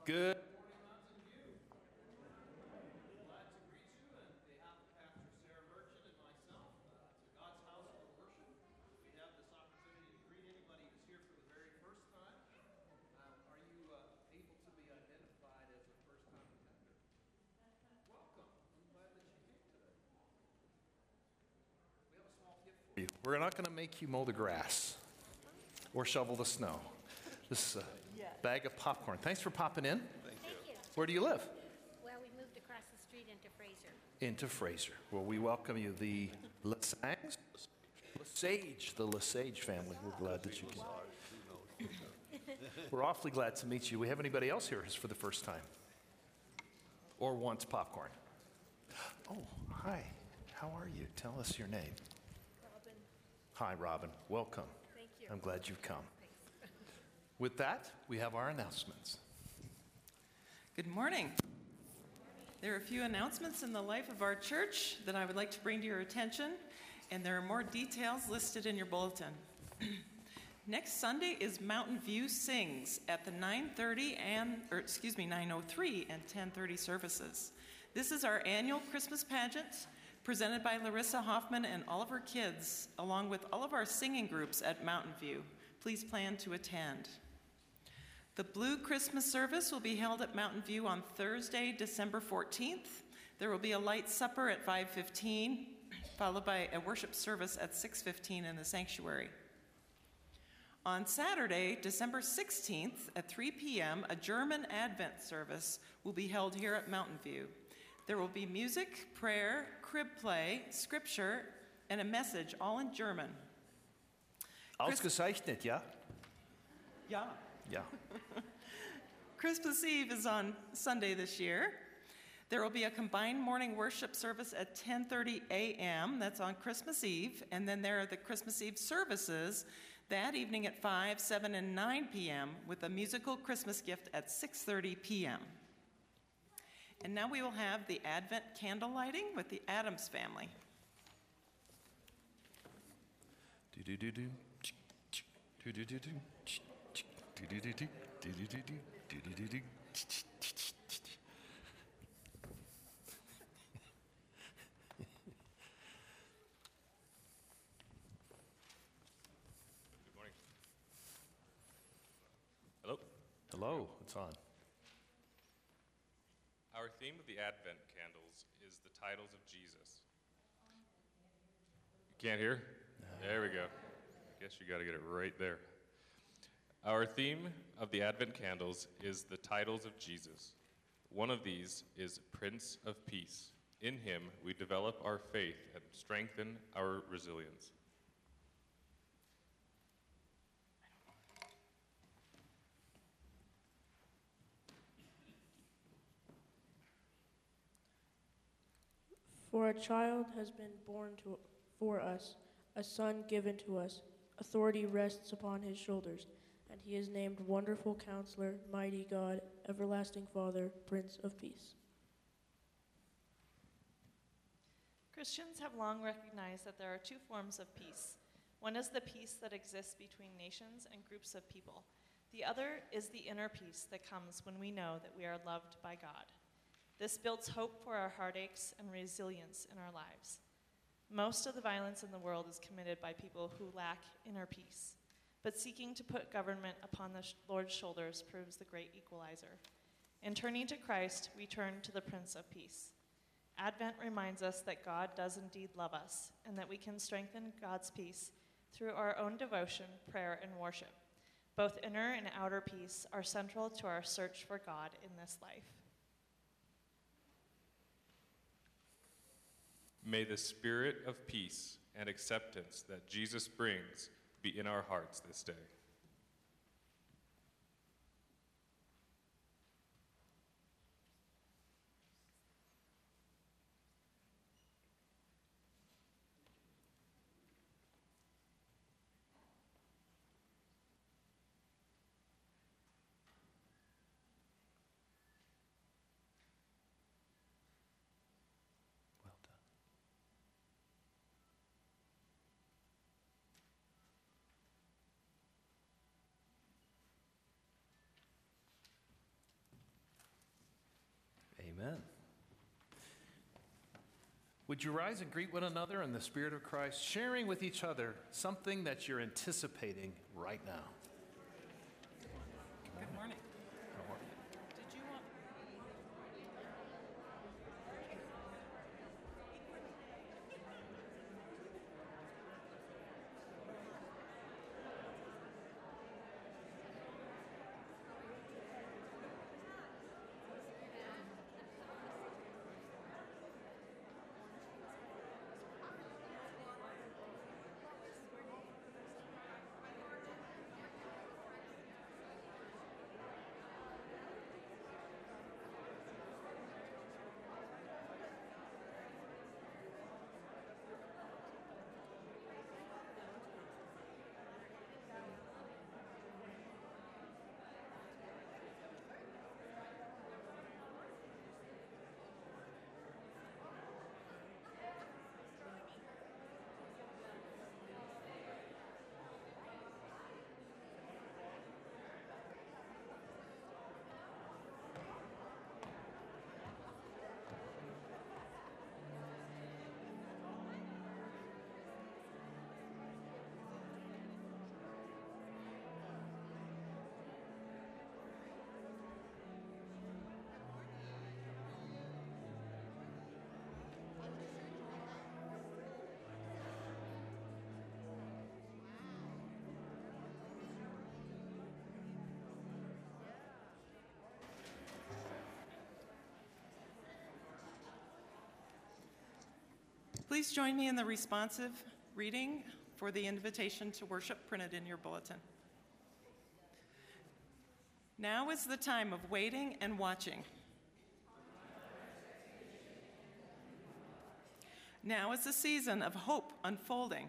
Good morning, Mountain View. Glad to greet you on behalf of Pastor Sarah Merchant and myself to God's house for worship. We have this opportunity to greet anybody who's here for the very first time. Are you able to be identified as a first-time attender? Welcome. I'm glad that you came today. We have a small gift for you. We're not going to make you mow the grass or shovel the snow. This is a bag of popcorn. Thanks for popping in. Thank you. Where do you live? Well, we moved across the street into Fraser. Into Fraser. Well, we welcome you, the Lesangs? Lesage, the Lesage family. We're glad that you can. We're awfully glad to meet you. We have anybody else here who's for the first time? Or wants popcorn? Oh, hi. How are you? Tell us your name. Robin. Hi, Robin. Welcome. Thank you. I'm glad you've come. Thanks. With that, we have our announcements. Good morning. There are a few announcements in the life of our church that I would like to bring to your attention, and there are more details listed in your bulletin. Next Sunday is Mountain View Sings at the 9:03 and 10:30 services. This is our annual Christmas pageant presented by Larissa Hoffman and all of her kids, along with all of our singing groups at Mountain View. Please plan to attend. The Blue Christmas service will be held at Mountain View on Thursday, December 14th. There will be a light supper at 5:15, followed by a worship service at 6:15 in the sanctuary. On Saturday, December 16th at 3 p.m., a German Advent service will be held here at Mountain View. There will be music, prayer, crib play, scripture, and a message, all in German. Ausgezeichnet, ja? Ja. Yeah. Christmas Eve is on Sunday this year. There will be a combined morning worship service at 10:30 a.m. That's on Christmas Eve. And then there are the Christmas Eve services that evening at 5, 7, and 9 p.m. with a musical Christmas gift at 6:30 p.m. And now we will have the Advent candle lighting with the Adams family. Do-do-do-do. Do-do-do-do. Do-do-do-do. Do-do-do-do. Do-do-do-do. Good morning. Hello. Hello, it's on. Our theme of the Advent candles is the titles of Jesus. You can't hear? There we go. I guess you got to get it right there. Our theme of the Advent candles is the titles of Jesus. One of these is Prince of Peace. In him, we develop our faith and strengthen our resilience. For a child has been born for us, a son given to us. Authority rests upon his shoulders, and he is named Wonderful Counselor, Mighty God, Everlasting Father, Prince of Peace. Christians have long recognized that there are two forms of peace. One is the peace that exists between nations and groups of people. The other is the inner peace that comes when we know that we are loved by God. This builds hope for our heartaches and resilience in our lives. Most of the violence in the world is committed by people who lack inner peace, but seeking to put government upon the Lord's shoulders proves the great equalizer. In turning to Christ, we turn to the Prince of Peace. Advent reminds us that God does indeed love us, and that we can strengthen God's peace through our own devotion, prayer, and worship. Both inner and outer peace are central to our search for God in this life. May the spirit of peace and acceptance that Jesus brings be in our hearts this day. Well done. Amen. Would you rise and greet one another in the Spirit of Christ, sharing with each other something that you're anticipating right now? Good morning. Did you want? Please join me in the responsive reading for the invitation to worship printed in your bulletin. Now is the time of waiting and watching. Now is the season of hope unfolding.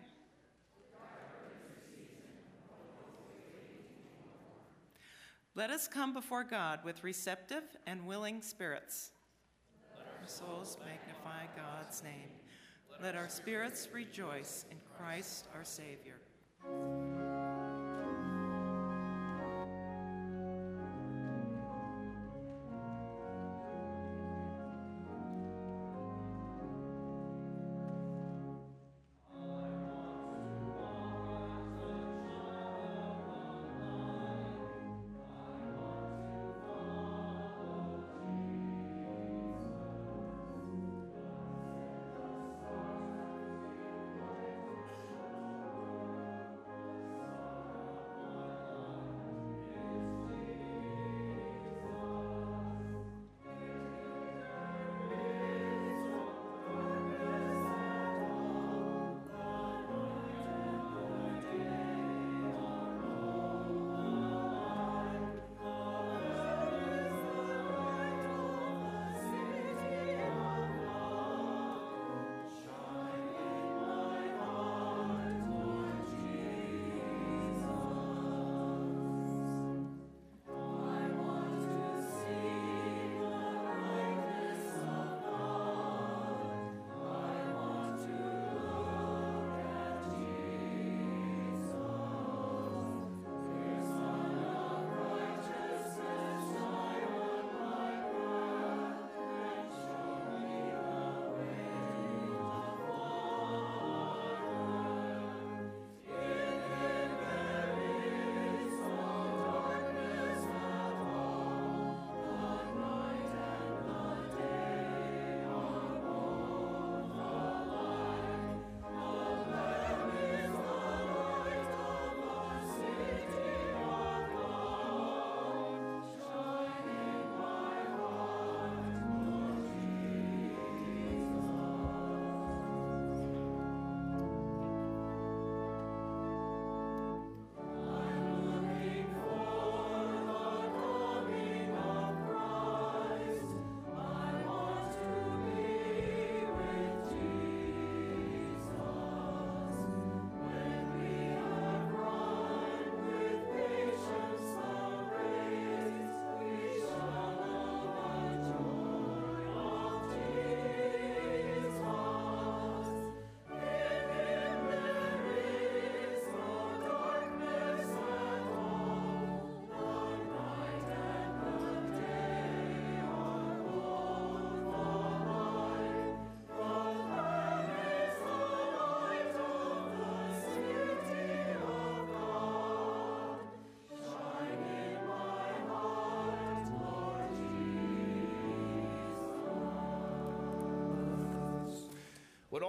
Let us come before God with receptive and willing spirits. Let our souls magnify God's name. Let our spirits rejoice in Christ our Savior.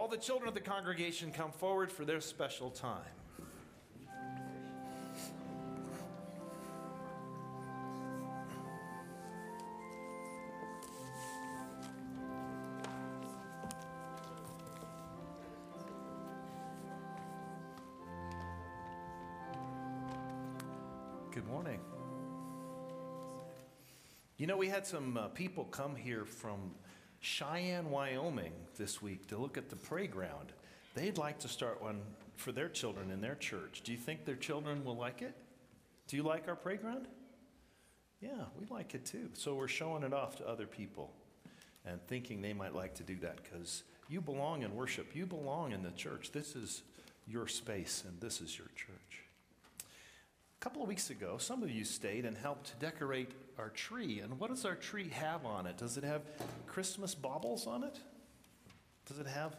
all the children of the congregation come forward for their special time. Good morning. You know, we had some people come here from Cheyenne, Wyoming this week to look at the playground. They'd like to start one for their children in their church. Do you think their children will like it? Do you like our playground? Yeah, we like it too. So we're showing it off to other people and thinking they might like to do that because you belong in worship. You belong in the church. This is your space and this is your church. A couple of weeks ago, some of you stayed and helped decorate our tree. And what does our tree have on it? Does it have Christmas baubles on it? Does it have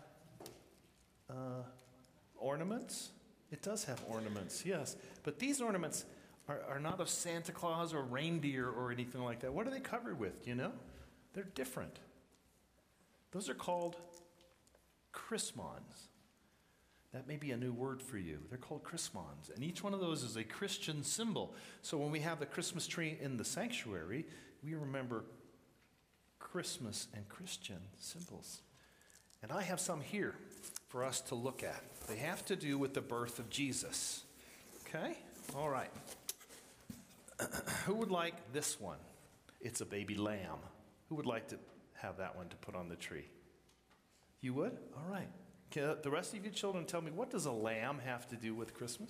ornaments? It does have ornaments, yes. But these ornaments are not of Santa Claus or reindeer or anything like that. What are they covered with, do you know? They're different. Those are called chrismons. That may be a new word for you. They're called chrismons. And each one of those is a Christian symbol. So when we have the Christmas tree in the sanctuary, we remember Christmas and Christian symbols. And I have some here for us to look at. They have to do with the birth of Jesus. Okay? All right. Who would like this one? It's a baby lamb. Who would like to have that one to put on the tree? You would? All right. Can the rest of you children tell me, what does a lamb have to do with Christmas?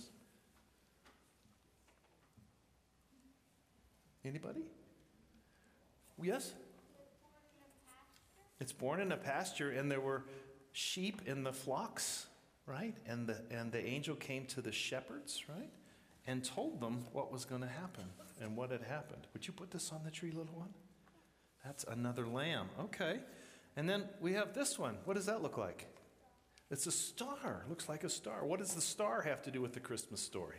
Anybody? Yes? It's born in a pasture, and there were sheep in the flocks, right? And the angel came to the shepherds, right? And told them what was going to happen and what had happened. Would you put this on the tree, little one? That's another lamb. Okay. And then we have this one. What does that look like? It's a star. Looks like a star. What does the star have to do with the Christmas story?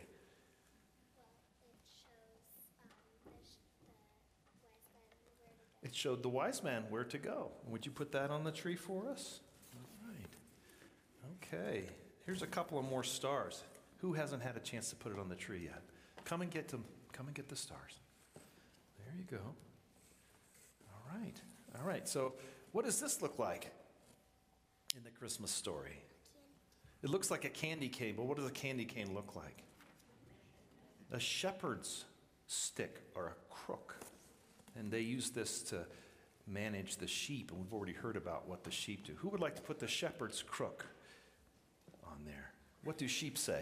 It showed the wise man where to go. Would you put that on the tree for us? All right. Okay. Here's a couple of more stars. Who hasn't had a chance to put it on the tree yet? Come and get them. Come and get the stars. There you go. All right. All right. So what does this look like in the Christmas story? It looks like a candy cane, but what does a candy cane look like? A shepherd's stick or a crook. And they use this to manage the sheep, and we've already heard about what the sheep do. Who would like to put the shepherd's crook on there? What do sheep say?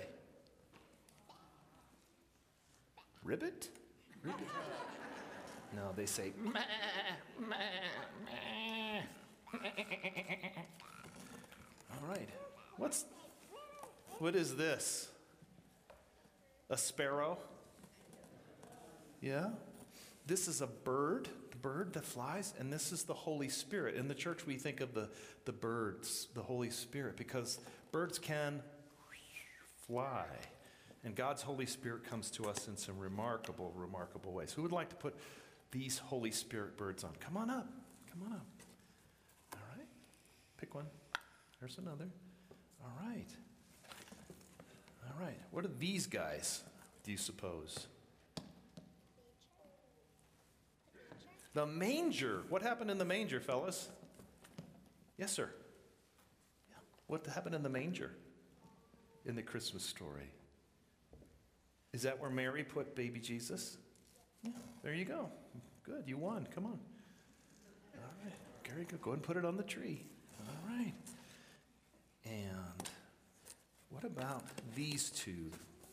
Ribbit? Ribbit? No, they say meh, meh, meh. All right. What is this? A sparrow? Yeah? This is a bird that flies, and this is the Holy Spirit. In the church, we think of the birds, the Holy Spirit, because birds can fly. And God's Holy Spirit comes to us in some remarkable, remarkable ways. Who would like to put these Holy Spirit birds on? Come on up. Come on up. All right. Pick one. There's another. All right. All right. What are these guys, do you suppose? The manger. What happened in the manger, fellas? Yes, sir. Yeah. What happened in the manger in the Christmas story? Is that where Mary put baby Jesus? Yeah. There you go. Good. You won. Come on. All right. Very good. Go and put it on the tree. All right. And what about these two?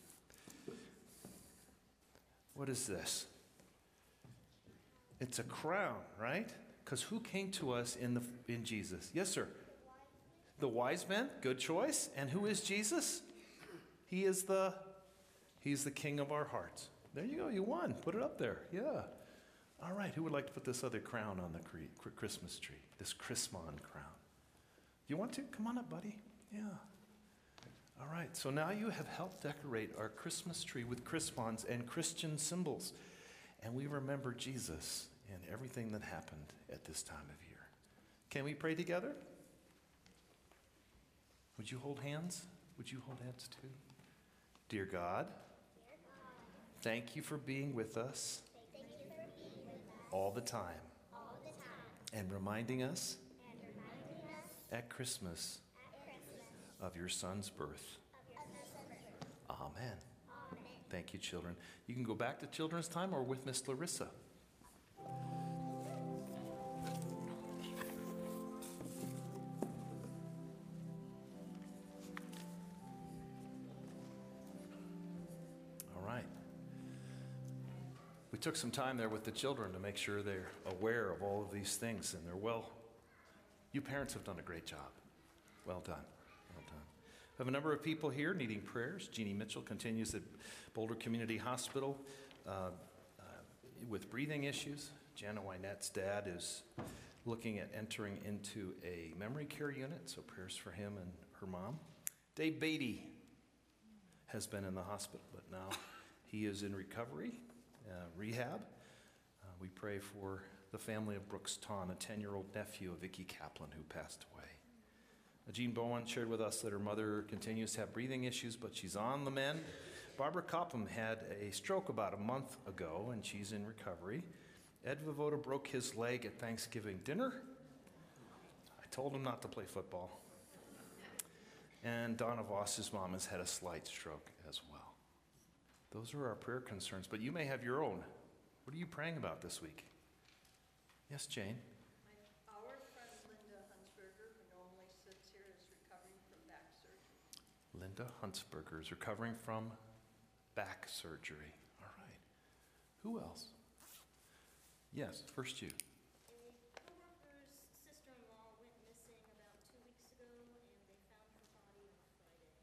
What is this? It's a crown, right? Because who came to us in Jesus? Yes, sir. The wise men. Good choice. And who is Jesus? He's the King of our hearts. There you go. You won. Put it up there. Yeah. All right. Who would like to put this other crown on the Christmas tree? This Chrismon crown. You want to? Come on up, buddy. Yeah. All right. So now you have helped decorate our Christmas tree with Chrismons and Christian symbols. And we remember Jesus and everything that happened at this time of year. Can we pray together? Would you hold hands? Would you hold hands too? Dear God, thank you for being with us all the time and reminding us at Christmas of your Son's birth. Amen. Thank you, children. You can go back to children's time or with Miss Larissa. All right. We took some time there with the children to make sure they're aware of all of these things, and you parents have done a great job. Well done. Well done. We have a number of people here needing prayers. Jeannie Mitchell continues at Boulder Community Hospital with breathing issues. Jana Wynette's dad is looking at entering into a memory care unit, so prayers for him and her mom. Dave Beatty has been in the hospital, but now he is in recovery, rehab. We pray for the family of Brooks Ton, a 10-year-old nephew of Vicki Kaplan who passed away. Jean Bowen shared with us that her mother continues to have breathing issues, but she's on the mend. Barbara Copham had a stroke about a month ago, and she's in recovery. Ed Vivoda broke his leg at Thanksgiving dinner. I told him not to play football. And Donna Voss's mom has had a slight stroke as well. Those are our prayer concerns, but you may have your own. What are you praying about this week? Yes, Jane? Our friend Linda Hunsberger, who normally sits here, is recovering from back surgery. Linda Huntsberger is recovering from back surgery. All right. Who else? Yes, first you. A coworker's sister-in-law went missing about 2 weeks ago, and they found her body on Friday.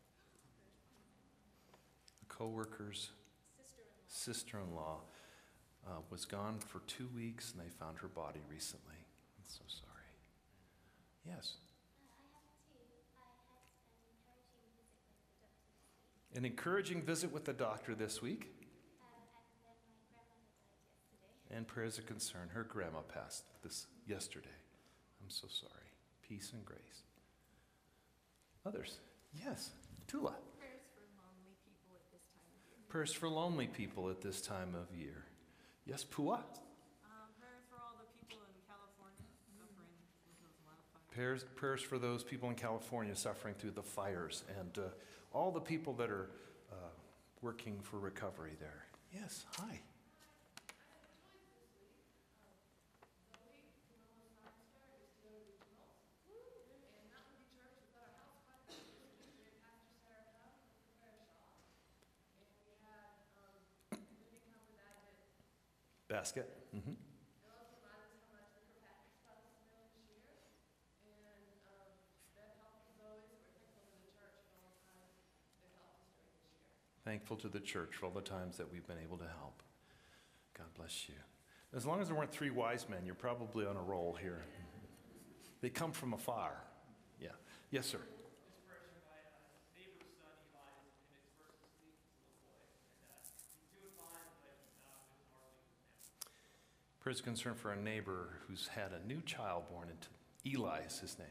A coworker's sister-in-law was gone for 2 weeks, and they found her body recently. I'm so sorry. Yes. An encouraging visit with the doctor this week. And prayers of concern. Her grandma passed yesterday. I'm so sorry. Peace and grace. Others? Yes. Tula. Prayers for lonely people at this time of year. Prayers for lonely people at this time of year. Yes, Pua? Prayers for all the people in California suffering with those wildfires. Prayers for those people in California suffering through the fires and all the people that are working for recovery there. Yes, hi. Basket. Mm-hmm. Thankful to the church for all the times that we've been able to help. God bless you. As long as there weren't 3 wise men, you're probably on a roll here. They come from afar. Yeah. Yes, sir. Prayers of concern for a neighbor who's had a new child born into Eli is his name.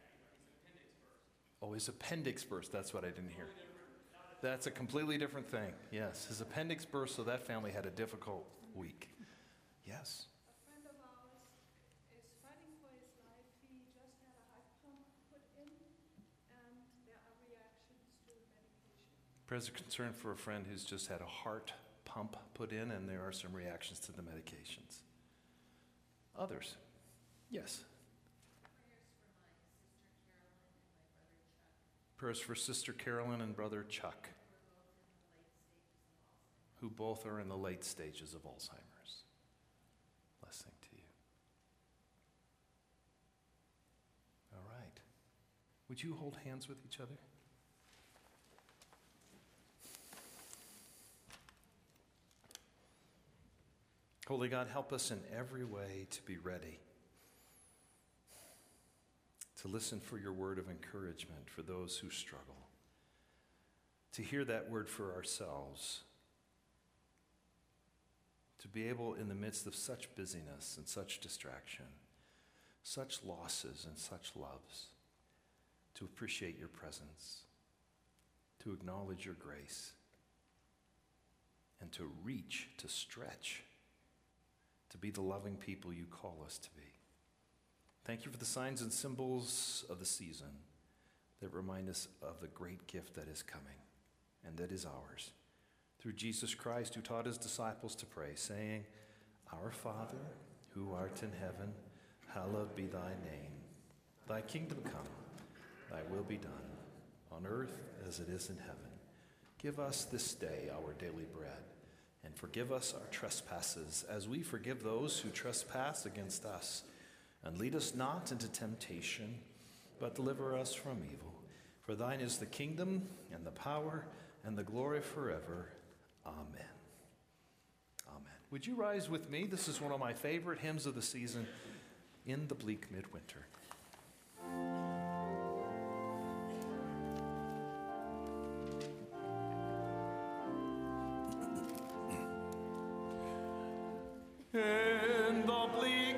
Oh, his appendix burst. That's what I didn't hear. That's a completely different thing. Yes, his appendix burst, so that family had a difficult week. Yes. A friend of ours is fighting for his life. He just had a heart pump put in, and there are reactions to the medication. Prayers of concern for a friend who's just had a heart pump put in, and there are some reactions to the medications. Others? Yes. Prayers for Sister Carolyn and Brother Chuck, who both are in the late stages of Alzheimer's. Blessing to you. All right. Would you hold hands with each other? Holy God, help us in every way to be ready, to listen for your word of encouragement for those who struggle, to hear that word for ourselves, to be able, in the midst of such busyness and such distraction, such losses and such loves, to appreciate your presence, to acknowledge your grace, and to reach, to stretch, to be the loving people you call us to be. Thank you for the signs and symbols of the season that remind us of the great gift that is coming and that is ours. Through Jesus Christ, who taught his disciples to pray, saying, Our Father, who art in heaven, hallowed be thy name. Thy kingdom come, thy will be done, on earth as it is in heaven. Give us this day our daily bread, and forgive us our trespasses, as we forgive those who trespass against us. And lead us not into temptation, but deliver us from evil. For thine is the kingdom, and the power, and the glory forever. Amen. Amen. Would you rise with me? This is one of my favorite hymns of the season, In the Bleak Midwinter. In the bleak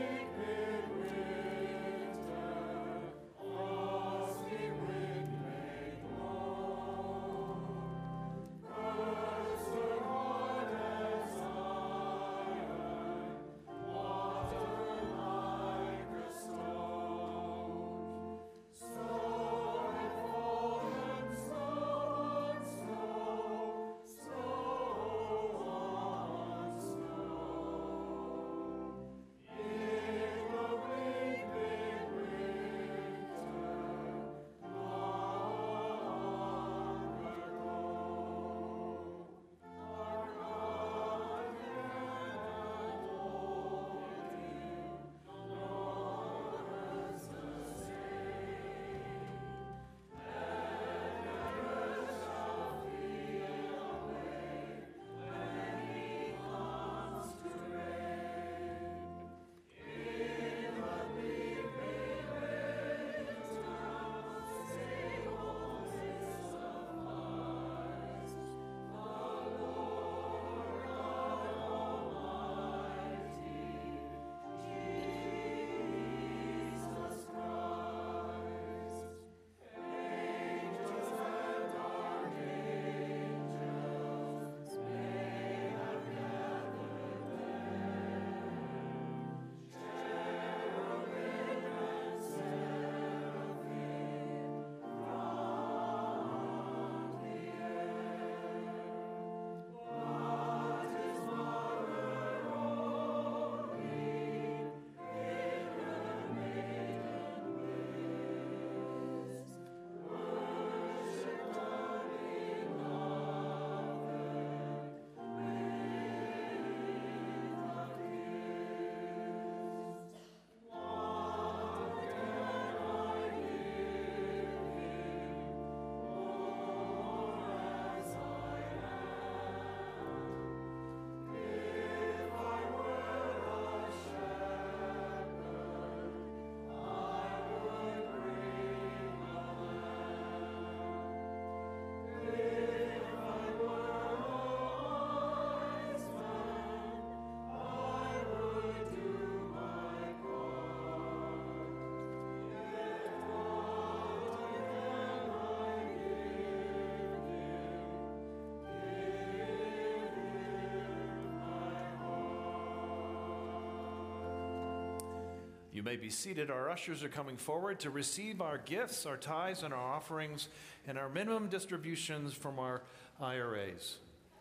You may be seated. Our ushers are coming forward to receive our gifts, our tithes, and our offerings, and our minimum distributions from our IRAs.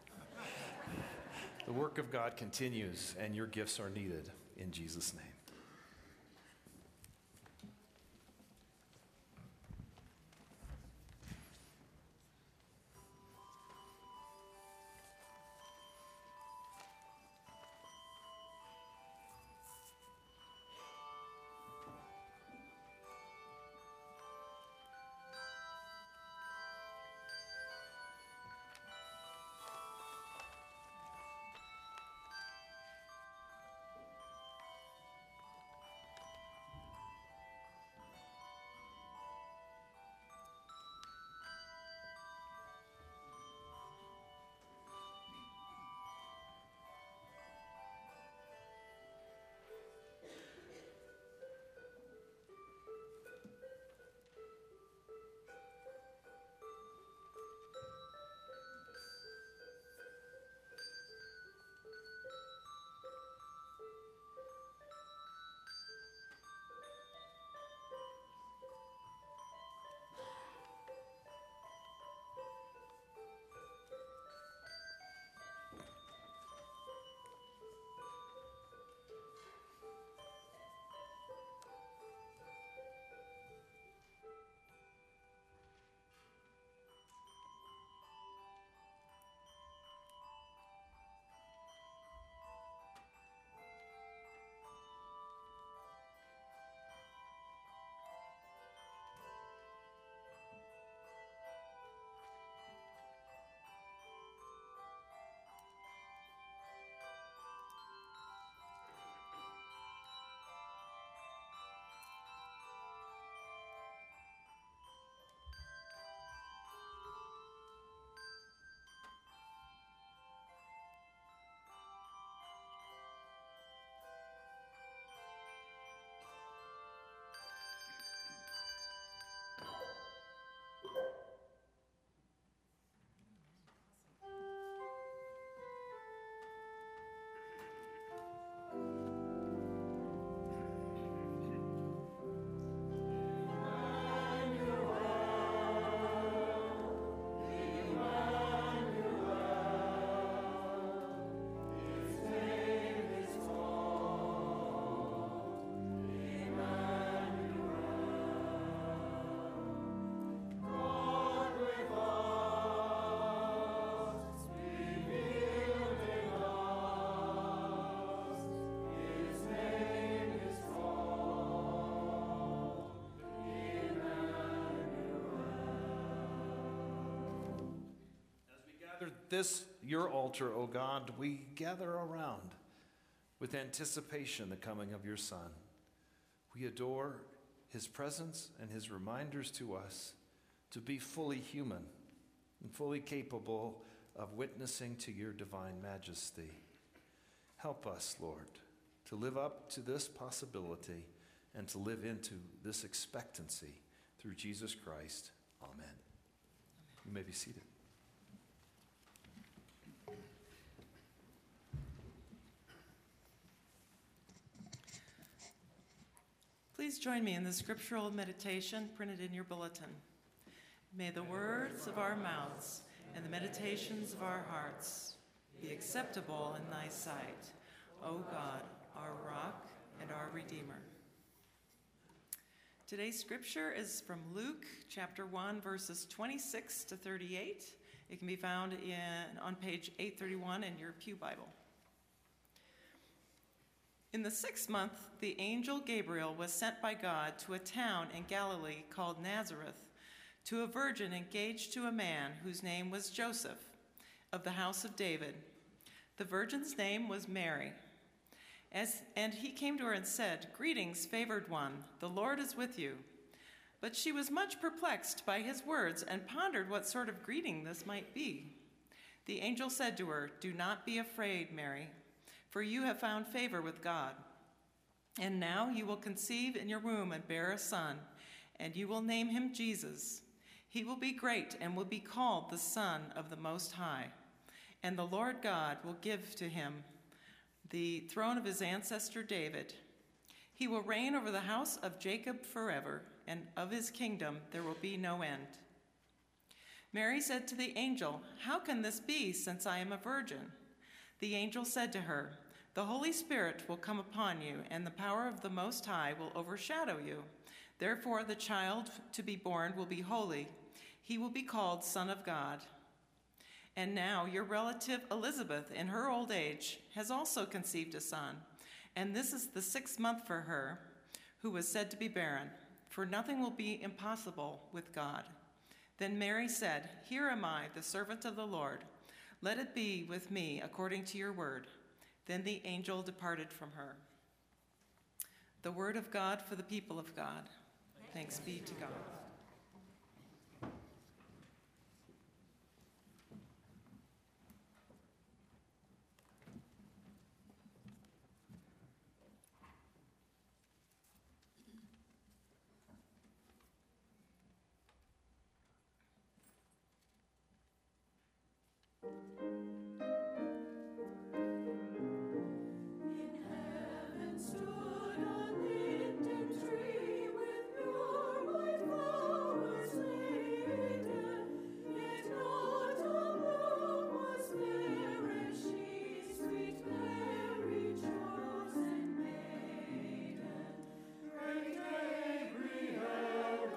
The work of God continues, and your gifts are needed in Jesus' name. this, your altar, O God, we gather around with anticipation the coming of your Son. We adore his presence and his reminders to us to be fully human and fully capable of witnessing to your divine majesty. Help us, Lord, to live up to this possibility and to live into this expectancy through Jesus Christ. Amen. You may be seated. Please join me in the scriptural meditation printed in your bulletin. May the words of our mouths and the meditations of our hearts be acceptable in thy sight, O God, our rock and our Redeemer. Today's scripture is from Luke chapter 1, verses 26 to 38. It can be found on page 831 in your Pew Bible. In the 6th month, the angel Gabriel was sent by God to a town in Galilee called Nazareth, to a virgin engaged to a man whose name was Joseph, of the house of David. The virgin's name was Mary. And he came to her and said, "Greetings, favored one, the Lord is with you." But she was much perplexed by his words and pondered what sort of greeting this might be. The angel said to her, "Do not be afraid, Mary, for you have found favor with God. And now you will conceive in your womb and bear a son, and you will name him Jesus. He will be great and will be called the Son of the Most High. And the Lord God will give to him the throne of his ancestor David. He will reign over the house of Jacob forever, and of his kingdom there will be no end." Mary said to the angel, "How can this be, since I am a virgin?" The angel said to her, "The Holy Spirit will come upon you, and the power of the Most High will overshadow you. Therefore the child to be born will be holy. He will be called Son of God. And now your relative Elizabeth, in her old age, has also conceived a son, and this is the 6th month for her, who was said to be barren, for nothing will be impossible with God." Then Mary said, "Here am I, the servant of the Lord. Let it be with me according to your word." Then the angel departed from her. The word of God for the people of God. Thanks be to God.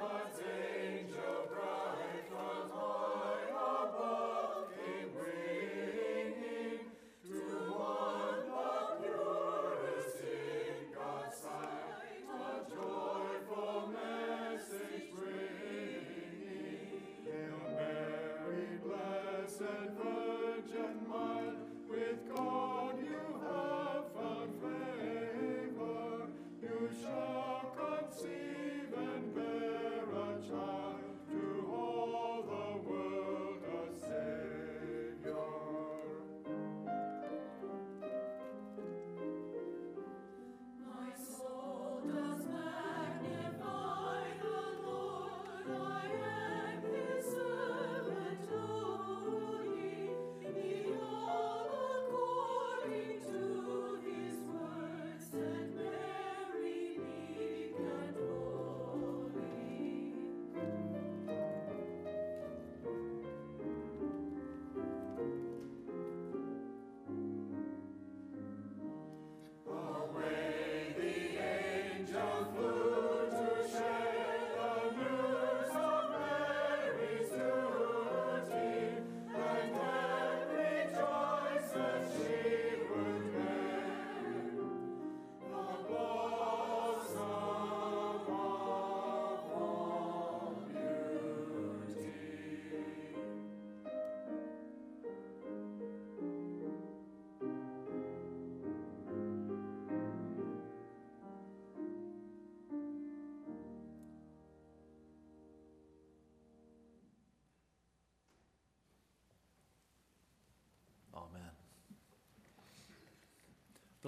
Angel bright from high above came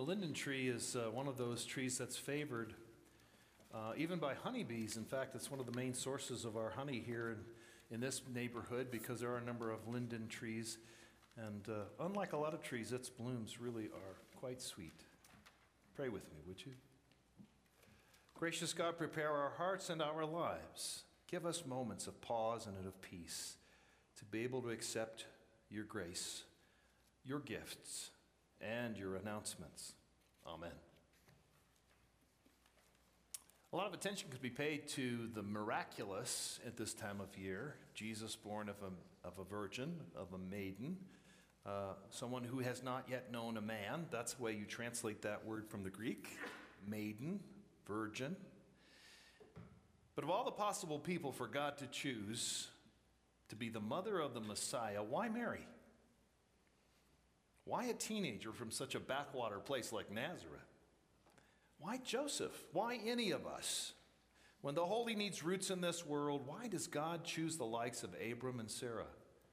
linden tree is one of those trees that's favored even by honeybees. In fact, it's one of the main sources of our honey here in this neighborhood because there are a number of linden trees. And unlike a lot of trees, its blooms really are quite sweet. Pray with me, would you? Gracious God, prepare our hearts and our lives. Give us moments of pause and of peace to be able to accept your grace, your gifts, and your announcements. Amen. A lot of attention could be paid to the miraculous at this time of year. Jesus born of a virgin, of a maiden, someone who has not yet known a man. That's the way you translate that word from the Greek, maiden, virgin. But of all the possible people for God to choose to be the mother of the Messiah, why Mary? Why a teenager from such a backwater place like Nazareth? Why Joseph? Why any of us? When the holy needs roots in this world, why does God choose the likes of Abram and Sarah?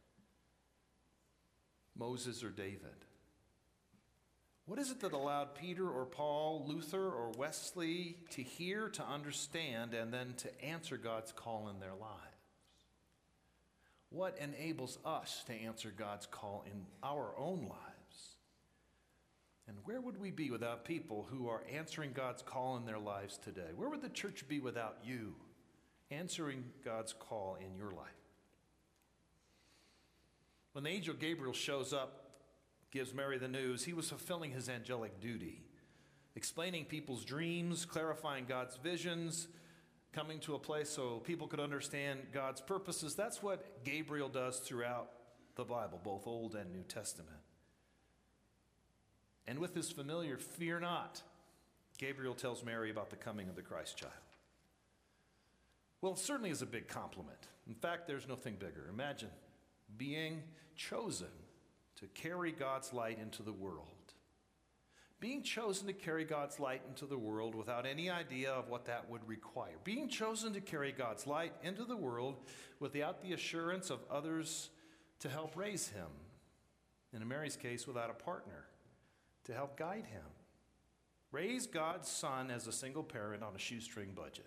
Moses or David? What is it that allowed Peter or Paul, Luther or Wesley to hear, to understand, and then to answer God's call in their lives? What enables us to answer God's call in our own lives? And where would we be without people who are answering God's call in their lives today? Where would the church be without you answering God's call in your life? When the angel Gabriel shows up, gives Mary the news, he was fulfilling his angelic duty, explaining people's dreams, clarifying God's visions, coming to a place so people could understand God's purposes. That's what Gabriel does throughout the Bible, both Old and New Testament. And with his familiar "fear not," Gabriel tells Mary about the coming of the Christ child. Well, it certainly is a big compliment. In fact, there's nothing bigger. Imagine being chosen to carry God's light into the world. Being chosen to carry God's light into the world without any idea of what that would require. Being chosen to carry God's light into the world without the assurance of others to help raise him. In Mary's case, without a partner to help guide him. Raise God's son as a single parent on a shoestring budget.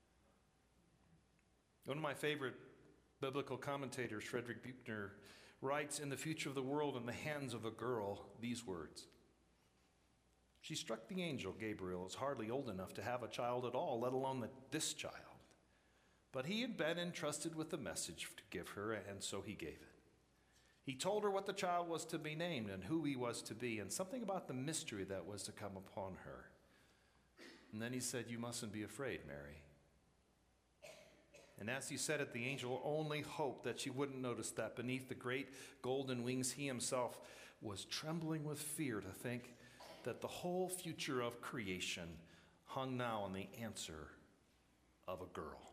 One of my favorite biblical commentators, Frederick Buechner, writes, "In The Future of the World in the Hands of a Girl," these words: "She struck the angel Gabriel as hardly old enough to have a child at all, let alone this child. But he had been entrusted with the message to give her, and so he gave it. He told her what the child was to be named and who he was to be, and something about the mystery that was to come upon her. And then he said, 'You mustn't be afraid, Mary.' And as he said it, the angel only hoped that she wouldn't notice that beneath the great golden wings he himself was trembling with fear to think that the whole future of creation hung now on the answer of a girl."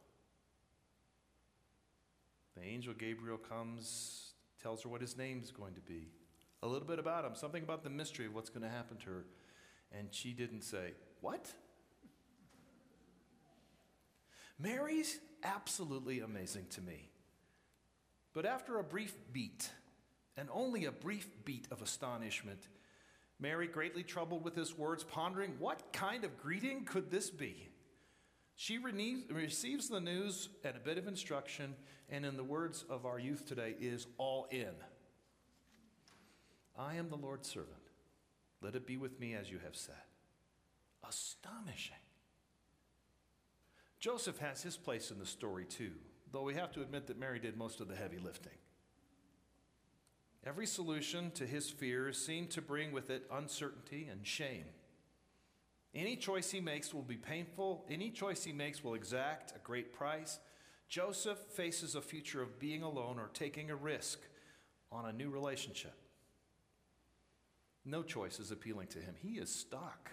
The angel Gabriel comes, tells her what his name is going to be, a little bit about him, something about the mystery of what's going to happen to her. And she didn't say, "What?" Mary's absolutely amazing to me. But after a brief beat, and only a brief beat of astonishment, Mary, greatly troubled with his words, pondering what kind of greeting could this be, she receives the news and a bit of instruction, and in the words of our youth today, is all in. "I am the Lord's servant. Let it be with me as you have said." Astonishing. Joseph has his place in the story too, though we have to admit that Mary did most of the heavy lifting. Every solution to his fears seemed to bring with it uncertainty and shame. Any choice he makes will be painful. Any choice he makes will exact a great price. Joseph faces a future of being alone or taking a risk on a new relationship. No choice is appealing to him. He is stuck.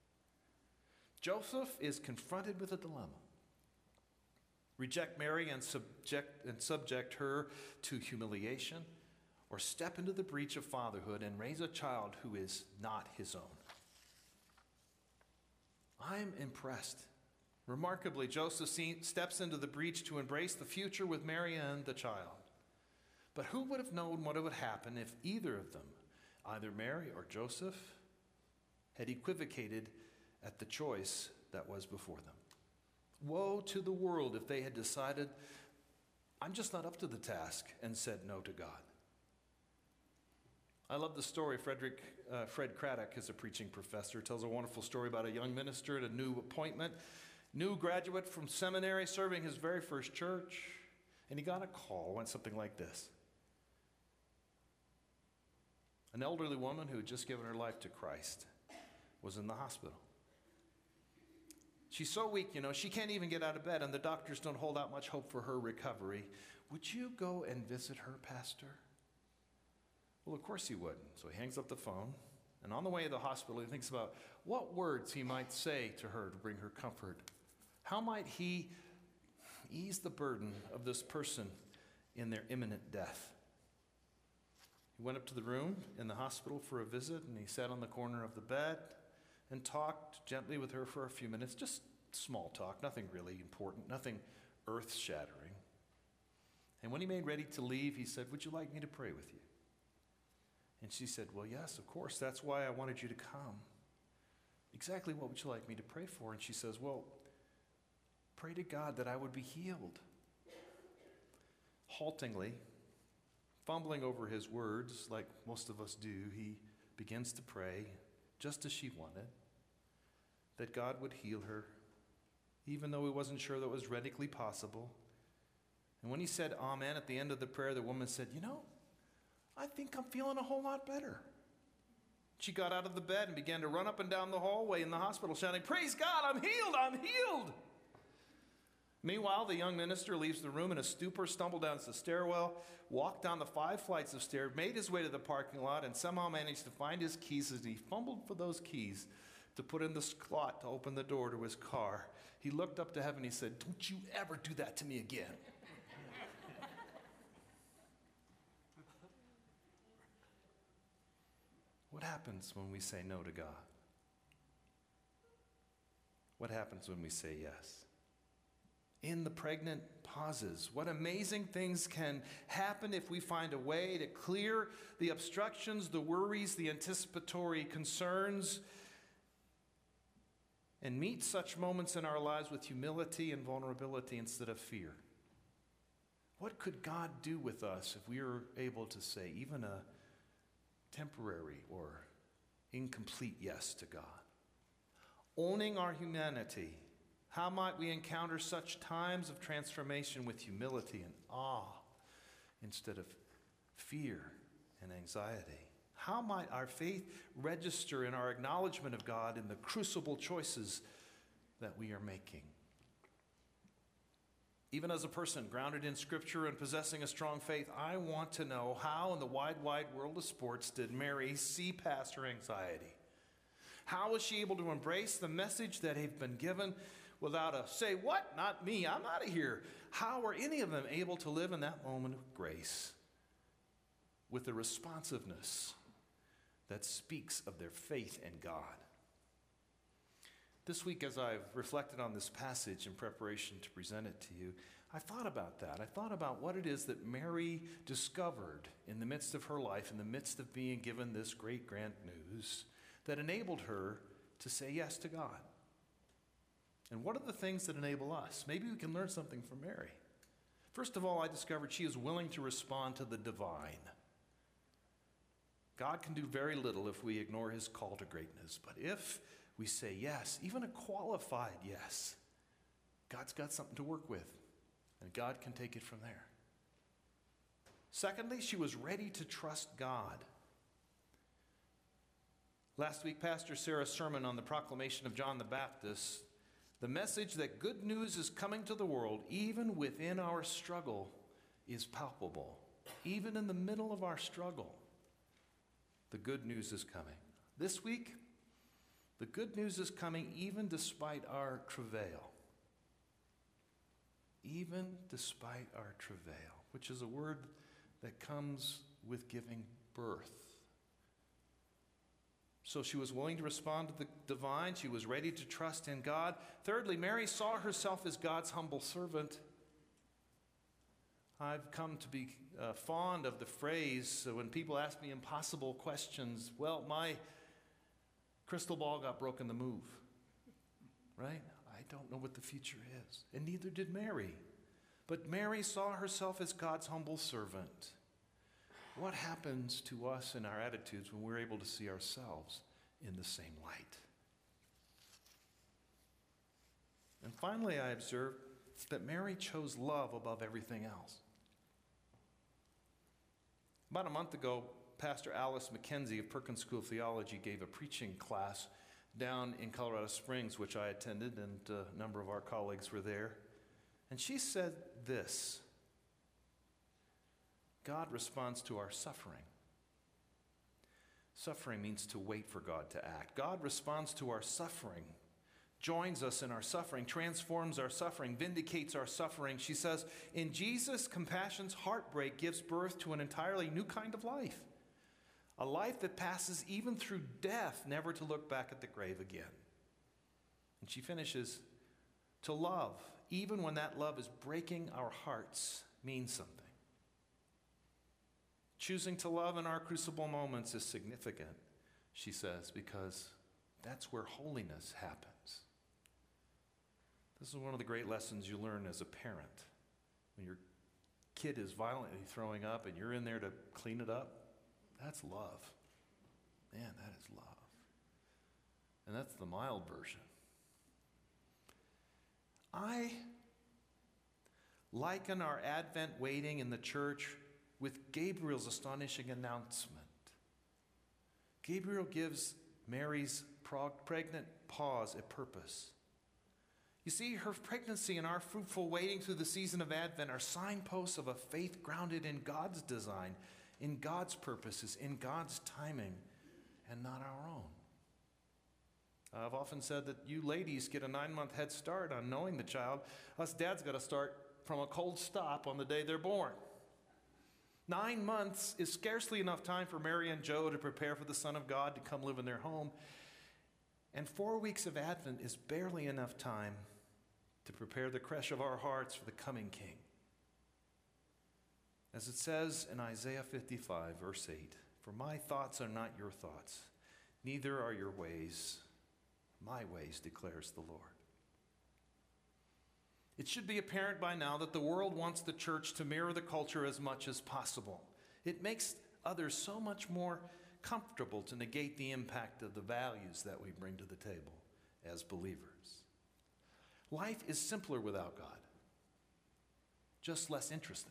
Joseph is confronted with a dilemma. Reject Mary and subject her to humiliation, or step into the breach of fatherhood and raise a child who is not his own. I'm impressed. Remarkably, Joseph steps into the breach to embrace the future with Mary and the child. But who would have known what would happen if either of them, either Mary or Joseph, had equivocated at the choice that was before them. Woe to the world if they had decided, I'm just not up to the task, and said no to God. I love the story. Fred Craddock is a preaching professor, tells a wonderful story about a young minister at a new appointment, new graduate from seminary, serving his very first church, and he got a call. It went something like this. An elderly woman who had just given her life to Christ was in the hospital. She's so weak, she can't even get out of bed, and the doctors don't hold out much hope for her recovery. Would you go and visit her, Pastor? Well, of course he would. So he hangs up the phone, and on the way to the hospital, he thinks about what words he might say to her to bring her comfort. How might he ease the burden of this person in their imminent death? He went up to the room in the hospital for a visit, and he sat on the corner of the bed and talked gently with her for a few minutes, just small talk, nothing really important, nothing earth-shattering. And when he made ready to leave, he said, would you like me to pray with you? And she said, well, yes, of course, that's why I wanted you to come. Exactly what would you like me to pray for? And she says, well, pray to God that I would be healed. Haltingly, fumbling over his words like most of us do, he begins to pray, just as she wanted, that God would heal her, even though he wasn't sure that was radically possible. And when he said amen at the end of the prayer, the woman said, I think I'm feeling a whole lot better. She got out of the bed and began to run up and down the hallway in the hospital, shouting, praise God, I'm healed, I'm healed. Meanwhile, the young minister leaves the room in a stupor, stumbled down the stairwell, walked down the 5 flights of stairs, made his way to the parking lot, and somehow managed to find his keys. As he fumbled for those keys to put in the slot to open the door to his car, he looked up to heaven and he said, don't you ever do that to me again. What happens when we say no to God? What happens when we say yes? In the pregnant pauses, what amazing things can happen if we find a way to clear the obstructions, the worries, the anticipatory concerns, and meet such moments in our lives with humility and vulnerability instead of fear. What could God do with us if we were able to say even a temporary or incomplete yes to God? Owning our humanity, how might we encounter such times of transformation with humility and awe instead of fear and anxiety? How might our faith register in our acknowledgement of God in the crucible choices that we are making? Even as a person grounded in Scripture and possessing a strong faith, I want to know how in the wide, wide world of sports did Mary see past her anxiety? How was she able to embrace the message that had been given without a, say what? Not me, I'm out of here. How were any of them able to live in that moment of grace with a responsiveness that speaks of their faith in God? This week, as I've reflected on this passage in preparation to present it to you, I thought about that. I thought about what it is that Mary discovered in the midst of her life, in the midst of being given this great grand news that enabled her to say yes to God. And what are the things that enable us? Maybe we can learn something from Mary. First of all, I discovered she is willing to respond to the divine. God can do very little if we ignore his call to greatness, but if we say yes, even a qualified yes, God's got something to work with, and God can take it from there. Secondly, she was ready to trust God. Last week, Pastor Sarah's sermon on the proclamation of John the Baptist, the message that good news is coming to the world, even within our struggle, is palpable. Even in the middle of our struggle, the good news is coming. This week, the good news is coming even despite our travail. Even despite our travail, which is a word that comes with giving birth. So she was willing to respond to the divine. She was ready to trust in God. Thirdly, Mary saw herself as God's humble servant. I've come to be fond of the phrase when people ask me impossible questions. Well, my Crystal ball got broken the move, right? I don't know what the future is, and neither did Mary. But Mary saw herself as God's humble servant. What happens to us in our attitudes when we're able to see ourselves in the same light? And finally, I observed that Mary chose love above everything else. About a month ago, Pastor Alice McKenzie of Perkins School of Theology gave a preaching class down in Colorado Springs, which I attended, and a number of our colleagues were there. And she said this: God responds to our suffering. Suffering means to wait for God to act. God responds to our suffering, joins us in our suffering, transforms our suffering, vindicates our suffering. She says, in Jesus, compassion's heartbreak gives birth to an entirely new kind of life. A life that passes even through death, never to look back at the grave again. And she finishes, to love, even when that love is breaking our hearts, means something. Choosing to love in our crucible moments is significant, she says, because that's where holiness happens. This is one of the great lessons you learn as a parent. When your kid is violently throwing up and you're in there to clean it up, that's love. Man, that is love. And that's the mild version. I liken our Advent waiting in the church with Gabriel's astonishing announcement. Gabriel gives Mary's pregnant pause a purpose. You see, her pregnancy and our fruitful waiting through the season of Advent are signposts of a faith grounded in God's design, in God's purposes, in God's timing, and not our own. I've often said that you ladies get a 9-month head start on knowing the child. Us dads got to start from a cold stop on the day they're born. 9 months is scarcely enough time for Mary and Joe to prepare for the Son of God to come live in their home. And 4 weeks of Advent is barely enough time to prepare the creche of our hearts for the coming King. As it says in Isaiah 55, verse 8, for my thoughts are not your thoughts, neither are your ways my ways, declares the Lord. It should be apparent by now that the world wants the church to mirror the culture as much as possible. It makes others so much more comfortable to negate the impact of the values that we bring to the table as believers. Life is simpler without God, just less interesting,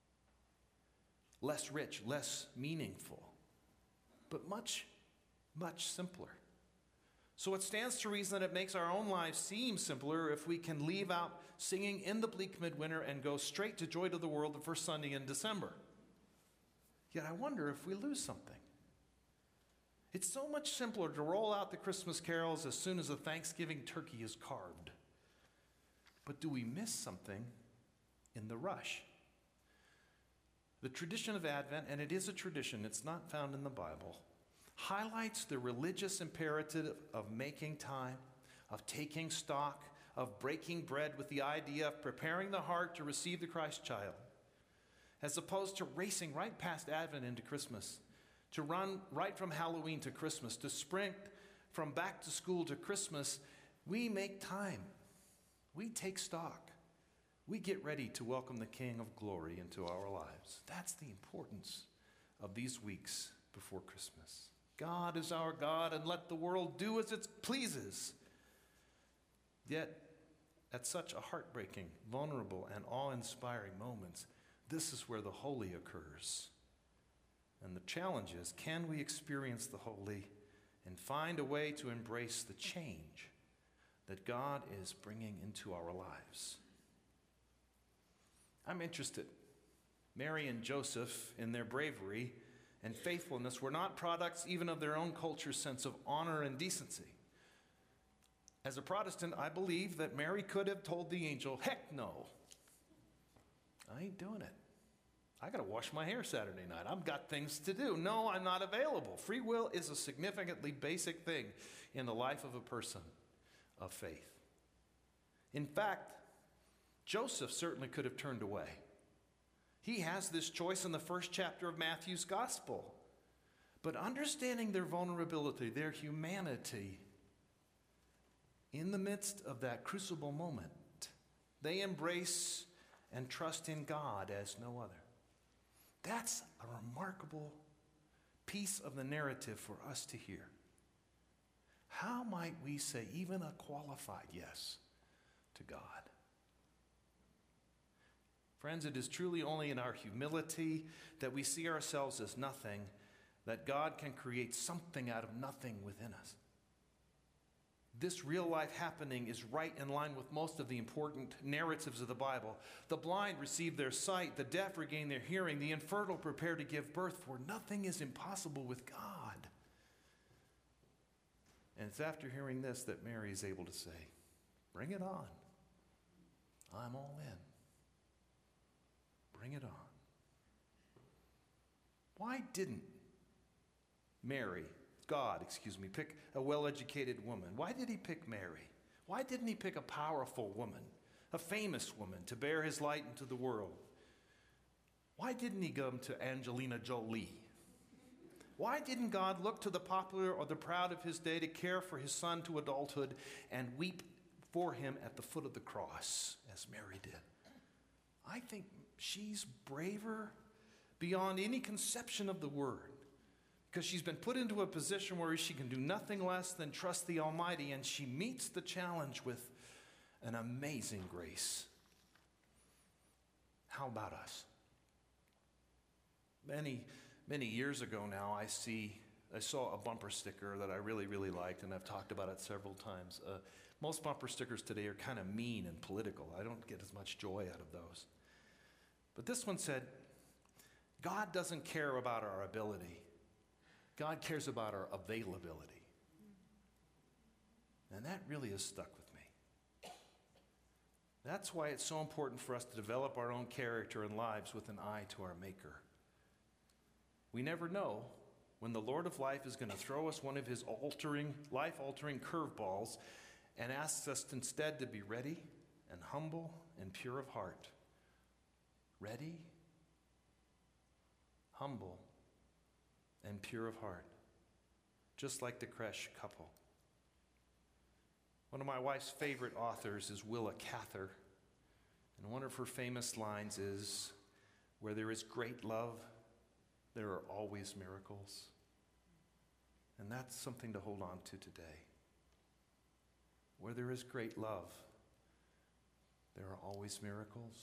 less rich, less meaningful, but much, much simpler. So it stands to reason that it makes our own lives seem simpler if we can leave out singing In the Bleak Midwinter and go straight to Joy to the World the first Sunday in December. Yet I wonder if we lose something. It's so much simpler to roll out the Christmas carols as soon as the Thanksgiving turkey is carved. But do we miss something in the rush? The tradition of Advent, and it is a tradition, it's not found in the Bible, highlights the religious imperative of making time, of taking stock, of breaking bread with the idea of preparing the heart to receive the Christ child, as opposed to racing right past Advent into Christmas, to run right from Halloween to Christmas, to sprint from back to school to Christmas. We make time. We take stock. We get ready to welcome the King of Glory into our lives. That's the importance of these weeks before Christmas. God is our God, and let the world do as it pleases. Yet, at such a heartbreaking, vulnerable, and awe-inspiring moments, this is where the holy occurs. And the challenge is, can we experience the holy and find a way to embrace the change that God is bringing into our lives? I'm interested. Mary and Joseph, in their bravery and faithfulness, were not products even of their own culture's sense of honor and decency. As a Protestant, I believe that Mary could have told the angel, heck no, I ain't doing it. I got to wash my hair Saturday night. I've got things to do. No, I'm not available. Free will is a significantly basic thing in the life of a person of faith. In fact, Joseph certainly could have turned away. He has this choice in the first chapter of Matthew's gospel. But understanding their vulnerability, their humanity, in the midst of that crucible moment, they embrace and trust in God as no other. That's a remarkable piece of the narrative for us to hear. How might we say even a qualified yes to God? Friends, it is truly only in our humility that we see ourselves as nothing that God can create something out of nothing within us. This real life happening is right in line with most of the important narratives of the Bible. The blind receive their sight, the deaf regain their hearing, the infertile prepare to give birth, for nothing is impossible with God. And it's after hearing this that Mary is able to say, bring it on. I'm all in. Bring it on. Why didn't God, pick a well-educated woman? Why did he pick Mary? Why didn't he pick a powerful woman, a famous woman, to bear his light into the world? Why didn't he come to Angelina Jolie? Why didn't God look to the popular or the proud of his day to care for his son to adulthood and weep for him at the foot of the cross, as Mary did? I think she's braver beyond any conception of the word, because she's been put into a position where she can do nothing less than trust the Almighty, and she meets the challenge with an amazing grace. How about us? Many years ago now, I saw a bumper sticker that I really, really liked, and I've talked about it several times. Most bumper stickers today are kind of mean and political. I don't get as much joy out of those. But this one said, God doesn't care about our ability. God cares about our availability. And that really has stuck with me. That's why it's so important for us to develop our own character and lives with an eye to our Maker. We never know when the Lord of life is going to throw us one of his life-altering curveballs and asks us instead to be ready and humble and pure of heart. Ready, humble, and pure of heart, just like the Kresh couple. One of my wife's favorite authors is Willa Cather, and one of her famous lines is, where there is great love, there are always miracles. And that's something to hold on to today. Where there is great love, there are always miracles.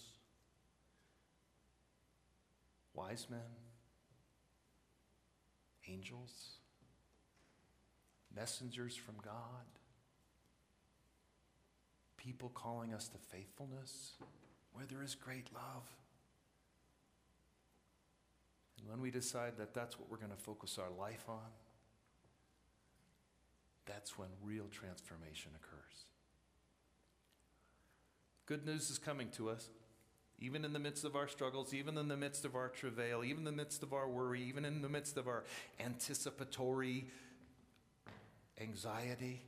Wise men, angels, messengers from God, people calling us to faithfulness, where there is great love. And when we decide that that's what we're going to focus our life on, that's when real transformation occurs. Good news is coming to us. Even in the midst of our struggles, even in the midst of our travail, even in the midst of our worry, even in the midst of our anticipatory anxiety,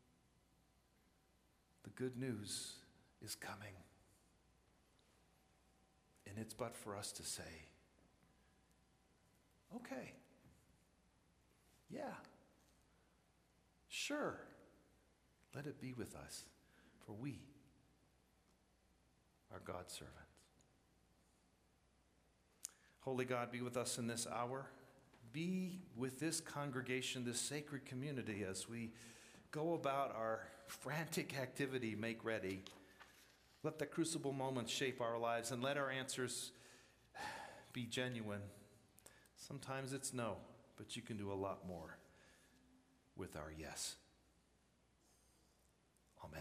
the good news is coming. And it's but for us to say, okay, yeah, sure, let it be with us, for we are God's servants. Holy God, be with us in this hour. Be with this congregation, this sacred community, as we go about our frantic activity, make ready. Let the crucible moments shape our lives, and let our answers be genuine. Sometimes it's no, but you can do a lot more with our yes. Amen.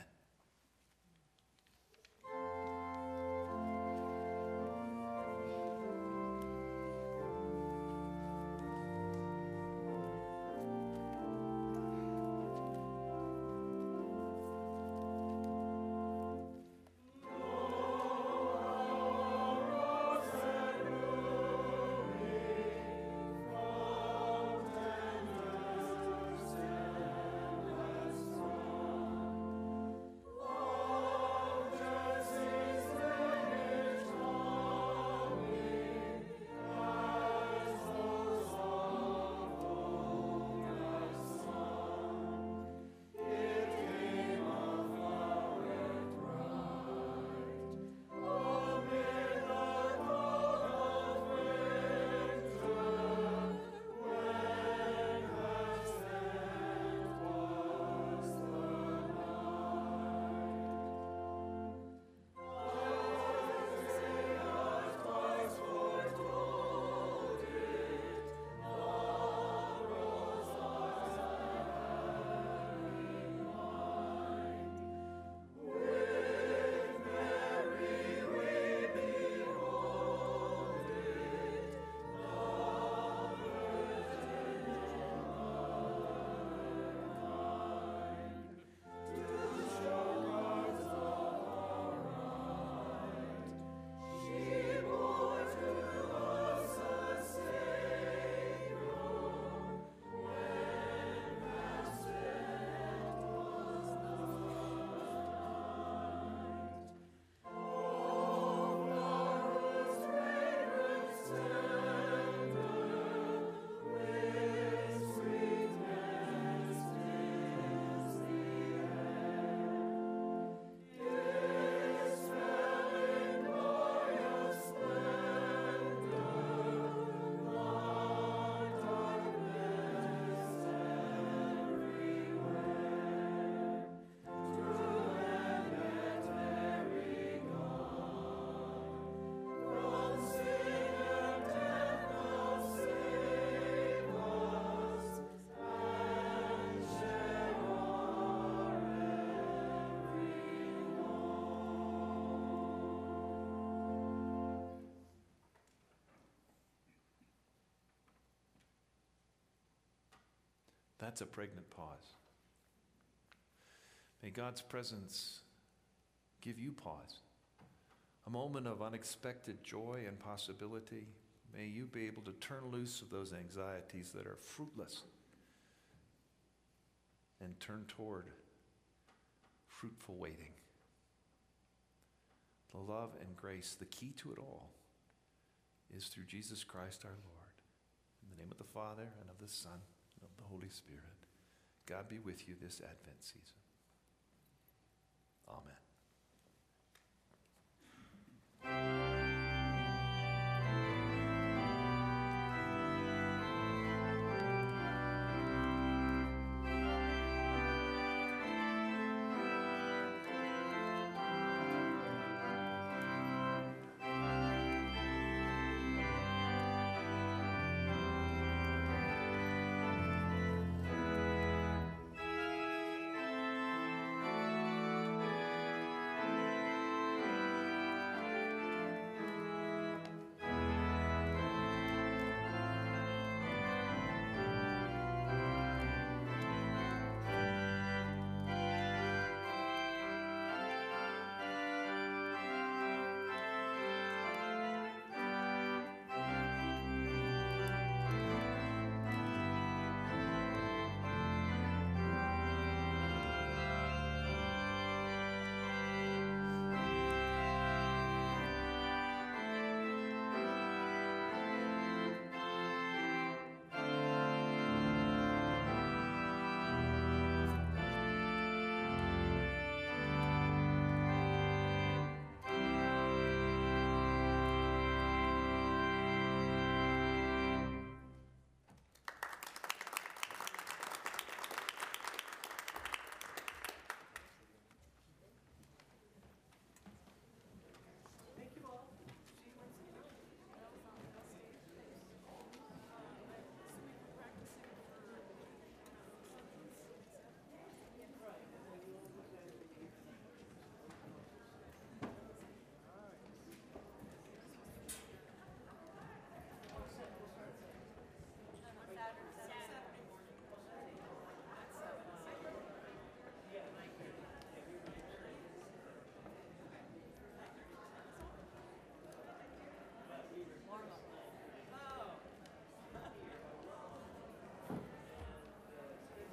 That's a pregnant pause. May God's presence give you pause, a moment of unexpected joy and possibility. May you be able to turn loose of those anxieties that are fruitless and turn toward fruitful waiting. The love and grace, the key to it all, is through Jesus Christ our Lord. In the name of the Father, and of the Son, and of the Holy Spirit, God be with you this Advent season.